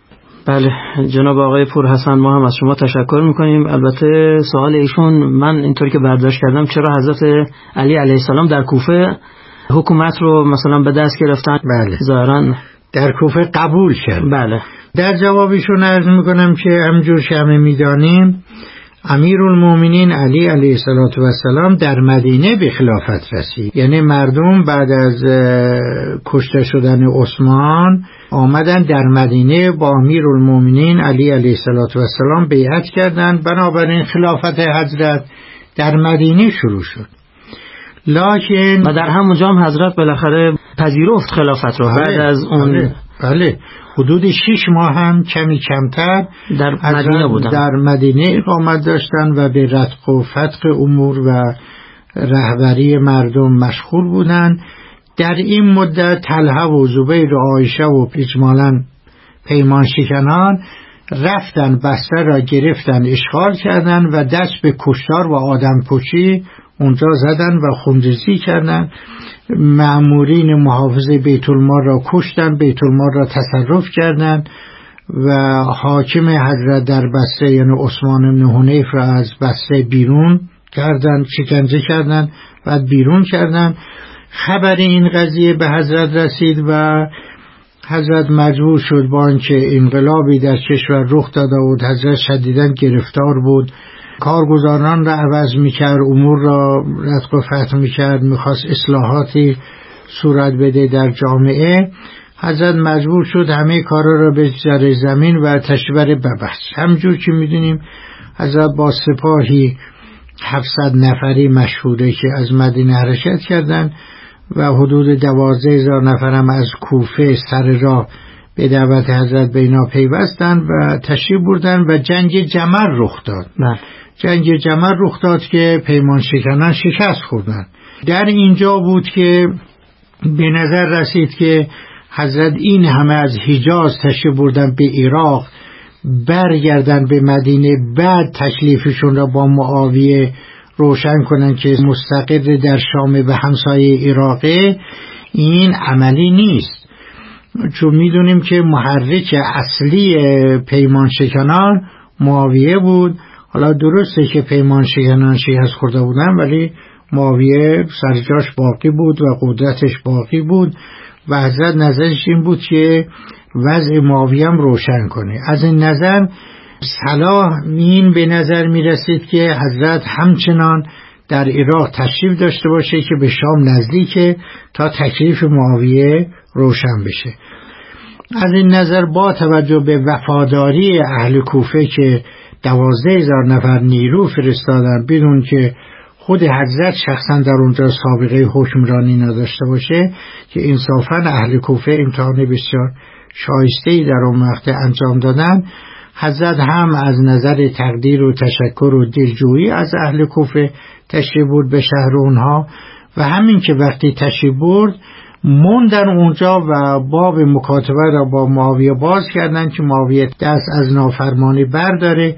S1: بله جناب آقای پورحسن، ما هم از شما تشکر میکنیم. البته سوال ایشون من اینطوری که برداشت کردم چرا حضرت علی علیه السلام در کوفه حکومت رو مثلا به دست گرفتن؟
S2: بله
S1: ظاهرا
S2: در کوفه قبول کرد.
S1: بله
S2: در جوابشون عرض میکنم که همجور که همه میدانیم امیرالمومنین علی علیه السلام در مدینه به خلافت رسید. یعنی مردم بعد از کشته شدن عثمان آمدن در مدینه با امیرالمومنین علی علیه السلام بیعت کردند، بنابراین خلافت حضرت در مدینه شروع شد. لکن
S1: و در همونجا هم حضرت بالاخره پذیرفت خلافت رو. بعد از اون
S2: بله حدود 6 ماه هم کمی کمتر
S1: در مدینه بودن،
S2: در مدینه اقامت داشتن و به رتق و فتق امور و رهبری مردم مشغول بودن. در این مدت طلحه و زبیر و عایشه و اجمالاً پیمان شکنان رفتن بصره را گرفتن، اشغال کردن و دست به کشتار و آدم کشی اونجا زدن و خونریزی کردن. مأمورین محافظ بیت المال را کشتن، بیت المال را تصرف کردن و حاکم حضرت در بصره یعنی عثمان بن حنیف را از بصره بیرون کردن، شکنجه کردن و بیرون کردن. خبر این قضیه به حضرت رسید و حضرت مجبور شد با اینکه انقلابی در کشور رخ داده بود، حضرت شدیداً گرفتار بود، کارگزاران را عوض میکرد، امور را رتق و فتح میکرد، میخواست اصلاحاتی صورت بده در جامعه. حضرت مجبور شد همه کارا را به زیر زمین و تشبر ببخش. همجور که میدونیم حضرت با سپاهی 700 نفری مشهوره که از مدینه حرکت کردند و حدود 12,000 نفر هم از کوفه سر راه به دعوت حضرت به اینا پیوستند و تشریف بردن و جنگ جمل رخ داد. جنگ جمل رخ داد که پیمان شکنان شکست خوردن. در اینجا بود که به نظر رسید که حضرت این همه از حجاز تشریف بردن به عراق، برگردن به مدینه، بعد تکلیفشون را با معاویه روشن کنن که مستقر در شام به همسایه عراقه. این عملی نیست، چون میدونیم که محرک اصلی پیمان شکنان معاویه بود. حالا درسته که پیمان شکنان شکست خورده بودن ولی معاویه سرجاش باقی بود و قدرتش باقی بود و حضرت نظرش این بود که وضع معاویه هم روشن کنه. از این نظر صلاح این به نظر می رسید که حضرت همچنان در عراق تشریف داشته باشه که به شام نزدیکه تا تکلیف معاویه روشن بشه. از این نظر با توجه به وفاداری اهل کوفه که 12,000 نفر نیرو فرستادن بدون که خود حضرت شخصا در اونجا سابقه حکمرانی نداشته باشه، که انصافا اهل کوفه امتحان بسیار شایسته‌ای در اون وقت انجام دادن، حضرت هم از نظر تقدیر و تشکر و دلجویی از اهل کوفه تشریف برد به شهر اونها و همین که وقتی تشریف برد موندن اونجا و باب مکاتبه را با معاویه باز کردن که معاویه دست از نافرمانی برداره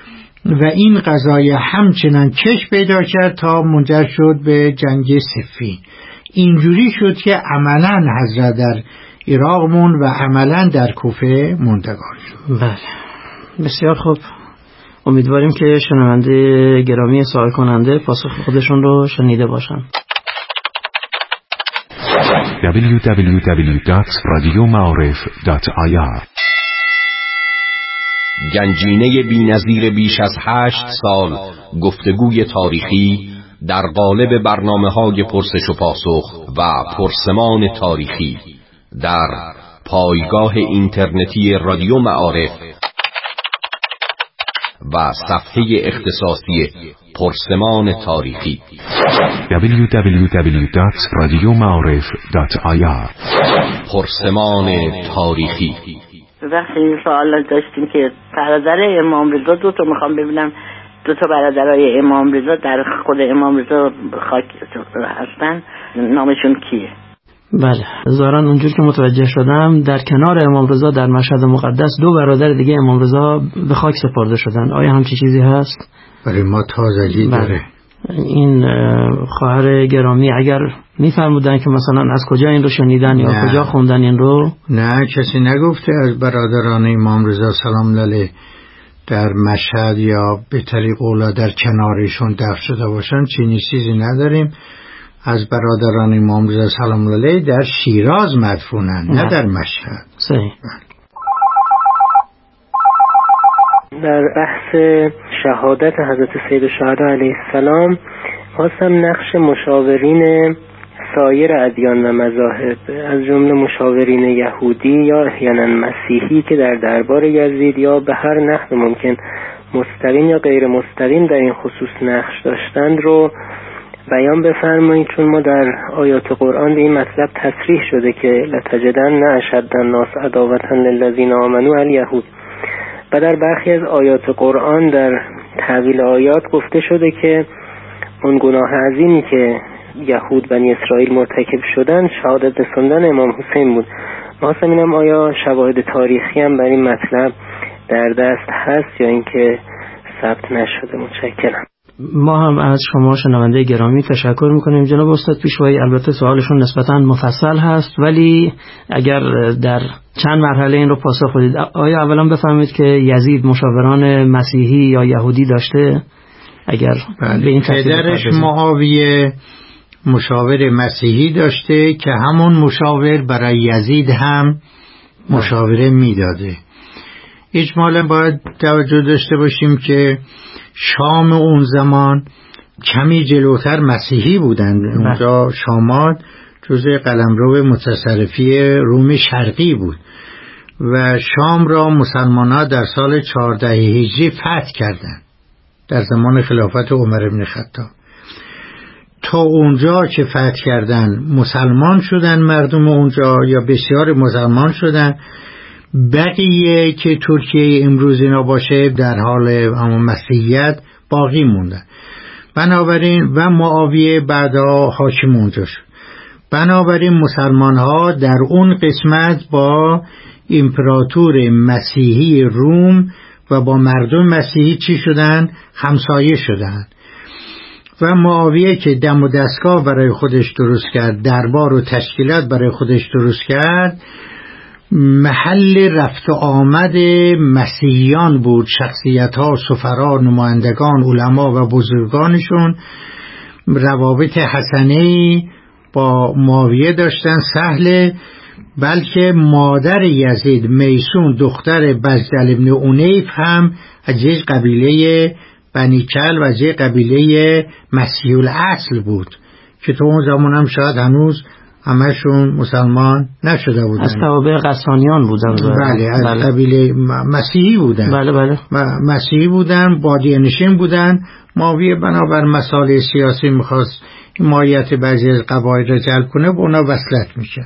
S2: و این قضایه همچنان کش پیدا کرد تا منجر شد به جنگ صفین. اینجوری شد که عملاً حضرت در عراق موند و عملاً در کوفه موندگار شد.
S1: بله بسیار خوب، امیدواریم که شنونده گرامی سوال کننده پاسخ خودشون رو شنیده باشن.
S8: www.radiomaarif.ir گنجینه بی‌نظیر بیش از 8 سال گفتگوی تاریخی در قالب برنامه‌های پرسش و پاسخ و پرسمان تاریخی در پایگاه اینترنتی رادیو معارف و صفحه اختصاصی پرسمان تاریخی www.radiomaarif.ir پرسمان تاریخی.
S6: وقتی این سوال داشتیم که برادر امام رضا دو تا میخوام ببینم، دو تا برادرای امام رضا در خود امام رضا خاک هستن، نامشون کیه؟
S1: بله ظاهرا اونجور که متوجه شدم در کنار امام رضا در مشهد مقدس دو برادر دیگه امام رضا به خاک سپرده شدن. آیا همچی چیزی هست؟
S2: برای ما تازگی داره.
S1: این خواهر گرامی اگر میفرمودن که مثلا از کجا این رو شنیدن یا کجا خوندن این رو؟
S2: نه، کسی نگفته از برادران امام رضا سلام علیه در مشهد یا به طریق اولا در کنارشون دفن شده باشن. چنین چیزی نداریم. از برادران امام رضا سلام علیه در شیراز مدفونن، نه در مشهد.
S1: صحیح.
S11: در بحث شهادت حضرت سید الشهدا علیه السلام خواستم نقش مشاورین سایر ادیان و مذاهب از جمله مشاورین یهودی یا احیانا مسیحی که در دربار یزید یا به هر نحو ممکن مستقیم یا غیر مستقیم در این خصوص نقش داشتند رو بیان بفرمایید، چون ما در آیات قرآن به این مطلب تصریح شده که لتجدن اشد الناس عداوة للذین آمنوا الیهود. و در برخی از آیات قرآن در تأویل آیات گفته شده که اون گناه عظیمی که یهود بنی اسرائیل مرتکب شدن شهادت رسوندن امام حسین بود. ما همینم آیا شواهد تاریخی هم بر این مطلب در دست هست یا اینکه ثبت نشده؟ متشکرم.
S1: ما هم از شما شنونده گرامی تشکر میکنیم جناب استاد پیشوایی. البته سوالشون نسبتاً مفصل هست، ولی اگر در چند مرحله این رو پاسخ بدید. آیا اولا بفهمید که یزید مشاوران مسیحی یا یهودی داشته؟ اگر به این
S2: پدرش معاویه مشاور مسیحی داشته که همون مشاور برای یزید هم مشاوره میداده. اجمالا باید توجه داشته باشیم که شام اون زمان کمی جلوتر مسیحی بودند. اونجا شامات جزء قلمرو متصرفی روم شرقی بود و شام را مسلمان‌ها در سال 14 هجری فتح کردند در زمان خلافت عمر بن خطاب. تا اونجا که فتح کردن مسلمان شدن مردم اونجا یا بسیار مسلمان شدن، بقیه که ترکیه امروز اینا باشه در حال مسیحیت باقی موندن. بنابراین و معاویه بعدا حاکم اونجا شد. بنابراین مسلمان ها در اون قسمت با امپراتور مسیحی روم و با مردم مسیحی چی شدن؟ همسایه شدن. و معاویه که دم و دستگاه برای خودش درست کرد، دربار و تشکیلات برای خودش درست کرد، محل رفت آمد مسیحیان بود. شخصیت ها، سفرا، نمایندگان، علما و بزرگانشون روابط حسنه‌ای با معاویه داشتن. سهله، بلکه مادر یزید میسون دختر بجدل ابن اونیف هم از قبیله بنی کل و از قبیله مسیح الاصل بود که تو اون زمان هم شاید هنوز همشون مسلمان نشده بودن.
S1: از توابع غسانیان بودن.
S2: بله، از قبیله مسیحی بودن.
S1: بله.
S2: مسیحی بودن، بادیه نشین بودن. معاویه بنابر مسائل سیاسی میخواست حمایت بعضی از قبایل را جلب کنه، به اونا وصلت میکرد.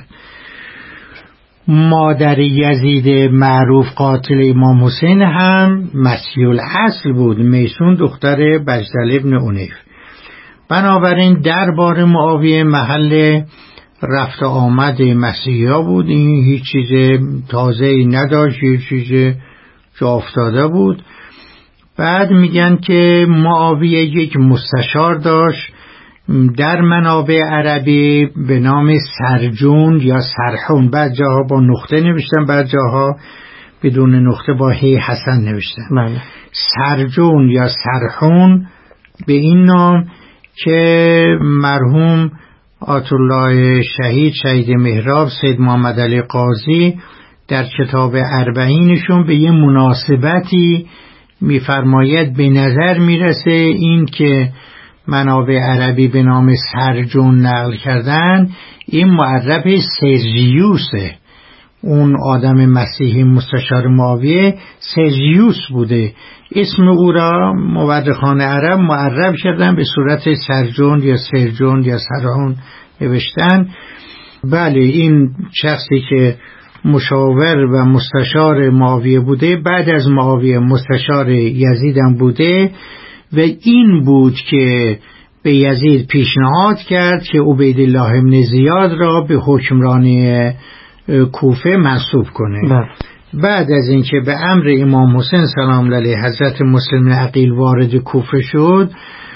S2: مادر یزید معروف قاتل امام حسین هم مسیح الاصل بود، میسون دختر بجدل ابن اونیف. بنابراین دربار معاویه محل رفت آمد مسیحی ها بود. این هیچ چیز تازه‌ای نداشت، هیچ چیز جا افتاده بود. بعد میگن که معاویه یک مستشار داشت در منابع عربی به نام سرجون یا سرحون. بعد جاها با نقطه نوشتن، بعد جاها بدون نقطه با هی حسن نوشتن. سرجون یا سرحون به این نام که مرحوم آیت الله شهید محراب سید محمد علی قاضی در کتاب اربعینشون به یه مناسبتی میفرماید به نظر میرسه این که منابع عربی به نام سرجون نقل کردن این معرب سرژیوسه. اون آدم مسیحی مستشار معاویه سرژیوس بوده. اسم او را مورخان عرب معرب کردن به صورت سرجون یا سرجون یا سرحون نوشتن. بله، این شخصی که مشاور و مستشار معاویه بوده، بعد از معاویه مستشار یزیدم بوده و این بود که به یزید پیشنهاد کرد که عبیدالله بن زیاد را به حکمرانی کوفه منصوب کنه. بعد از اینکه به امر امام حسین سلام علیه حضرت مسلم عقیل وارد کوفه شد،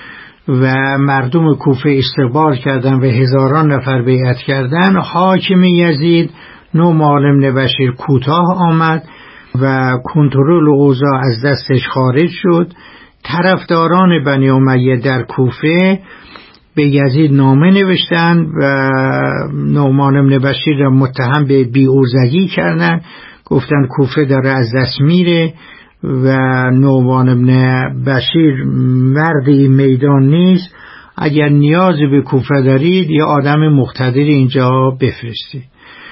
S2: و مردم کوفه استقبال کردن و هزاران نفر بیعت کردن. حاکم یزید نعمان بن بشیر کوتاه آمد و کنترل اوضاع از دستش خارج شد. طرفداران بنی امیه در کوفه به یزید نامه نوشتن و نعمان بن بشیر را متهم به بیعرضگی کردن، گفتن کوفه داره از دست میره و نعمان بن بشیر مردی میدان نیست، اگر نیازی به کوفه دارید یا آدم مقتدری اینجا بفرستید.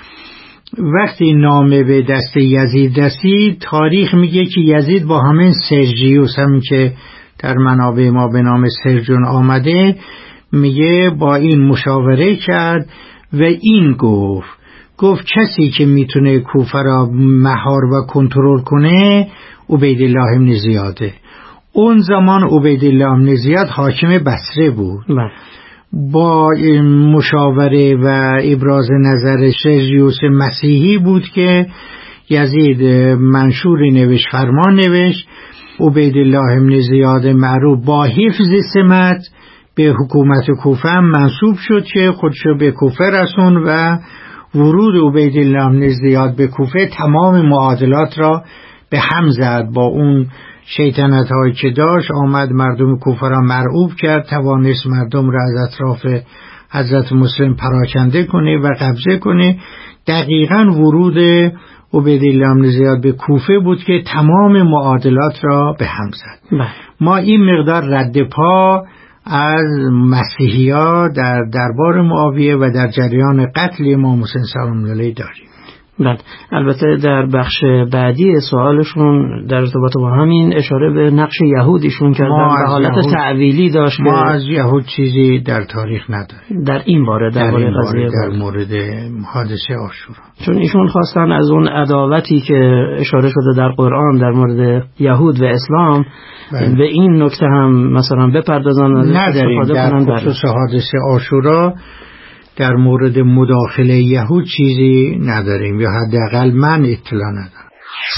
S2: وقتی نامه به دست یزید رسید، تاریخ میگه که یزید با همین سرجیوس، همین که در منابع ما به نام سرجون آمده، میگه با این مشاوره کرد و این گفت کسی که میتونه کوفه را مهار و کنترل کنه عبیدالله بن زیاده. اون زمان عبیدالله بن زیاد حاکم بصره بود. با مشاوره و ابراز نظر سرجیوس مسیحی بود که یزید منشوری نوشت، فرمان نوشت. عبیدالله بن زیاد معروف با حفظ سمت به حکومت کوفه هم منصوب شد که خودشو به کوفه رسون و ورود عبیدالله بن زیاد به کوفه تمام معادلات را به هم زد. با اون شیطنت هایی که داشت آمد مردم کوفه را مرعوب کرد، توانست مردم را از اطراف حضرت مسلم پراکنده کنه و قبضه کنه. دقیقاً ورود عبیدالله بن زیاد به کوفه بود که تمام معادلات را به هم زد. ما این مقدار رد پا از مسیحی‌ها در دربار معاویه و در جریان قتل امام حسین سلام الله علیه داریم.
S1: بله، البته در بخش بعدی سوالشون در ارتباط با همین اشاره به نقش یهودیشون کردن، به حالت تعویلی داشت.
S2: ما از یهود چیزی در تاریخ نداریم
S1: در این باره، در
S2: مورد حادثه عاشورا،
S1: چون ایشون خواستن از اون عداوتی که اشاره شده در قرآن در مورد یهود و اسلام به این نکته هم مثلا بپردازن.
S2: نداریم در خصوص حادثه عاشورا در مورد مداخله یهود چیزی نداریم، یا حداقل من اطلاع ندارم.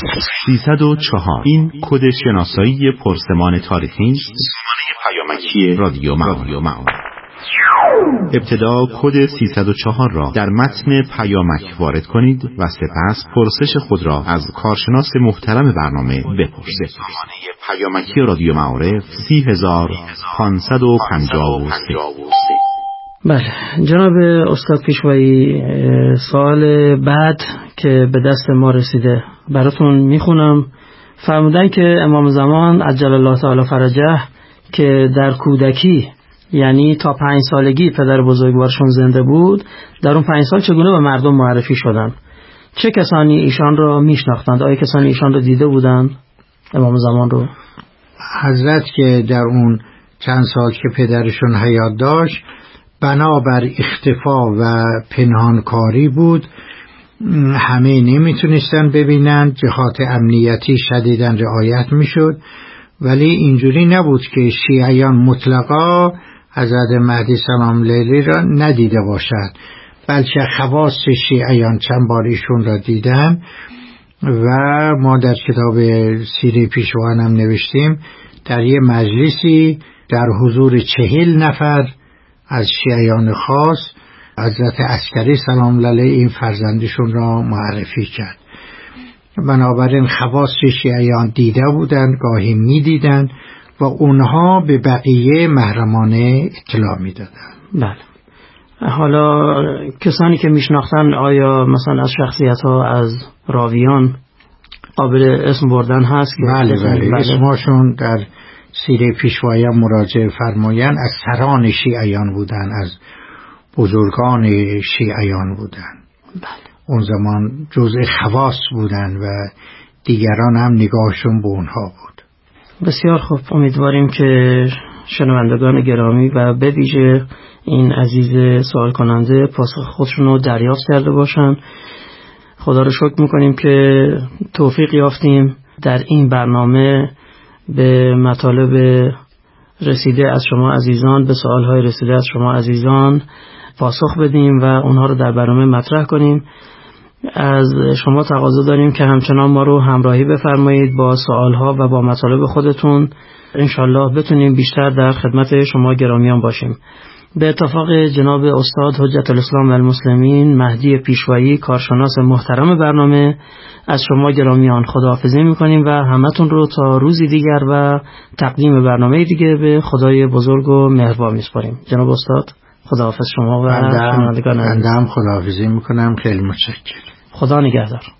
S5: 304 این کد شناسایی پرسمان تاریخی است. سامانه پیامکی رادیو معاون. ابتدا کد 304 را در متن پیامک وارد کنید و سپس پرسش خود را از کارشناس محترم برنامه بپرسید. سامانه پیامکی رادیو معارف 30553.
S1: بله جناب استاد پیشوایی، سوال بعد که به دست ما رسیده براتون میخونم. فرمودن که امام زمان عجل الله تعالی فرجه که در کودکی، یعنی تا 5 سالگی پدر بزرگوارشون زنده بود، در اون 5 سال چگونه به مردم معرفی شدن؟ چه کسانی ایشان را میشناختند؟ آیا کسانی ایشان را دیده بودند امام زمان رو؟
S2: حضرت که در اون چند سال که پدرشون حیات داشت بنابر اختفا و پنهانکاری بود، همه نمیتونستن ببینن، جهات امنیتی شدیداً رعایت میشد، ولی اینجوری نبود که شیعیان مطلقا حضرت مهدی سلام الله علیه را ندیده باشد، بلکه خواص شیعیان چند بار ایشون را دیدن و ما در کتاب سیره پیشوان هم نوشتیم در یه مجلسی در حضور 40 نفر از شیعیان خاص حضرت عسکری سلام الله علیه این فرزندشون را معرفی کرد. بنابراین خواص شیعیان دیده بودند، گاهی می دیدن و اونها به بقیه محرمانه اطلاع می دادن.
S1: بله. حالا کسانی که میشناختن آیا مثلا از شخصیت ها، از راویان قابل اسم بردن هست؟
S2: بله اسمشون در سیره پیشوایی مراجعه فرمایند، از سران شیعیان بودن، از بزرگان شیعیان بودن.
S1: بله.
S2: اون زمان جزء خواص بودن و دیگران هم نگاهشون به اونها بود.
S1: بسیار خوب، امیدواریم که شنوندگان گرامی و به ویژه این عزیز سوال کننده پاسخ خودشون رو دریافت کرده باشن. خدا رو شکر میکنیم که توفیق یافتیم در این برنامه به مطالب رسیده از شما عزیزان، به سوالهای رسیده از شما عزیزان پاسخ بدیم و اونها رو در برنامه مطرح کنیم. از شما تقاضا داریم که همچنان ما رو همراهی بفرمایید با سوالها و با مطالب خودتون. انشالله بتونیم بیشتر در خدمت شما گرامیان باشیم. به اتفاق جناب استاد حجت الاسلام و المسلمین مهدی پیشوایی، کارشناس محترم برنامه، از شما گرامیان خداحافظی میکنیم و همتون رو تا روزی دیگر و تقدیم برنامه دیگه به خدای بزرگ و مهربان میسپاریم. جناب استاد خداحافظ شما و شنوندگان.
S2: بنده هم خداحافظی میکنم. خیلی متشکرم.
S1: خدا نگهدار.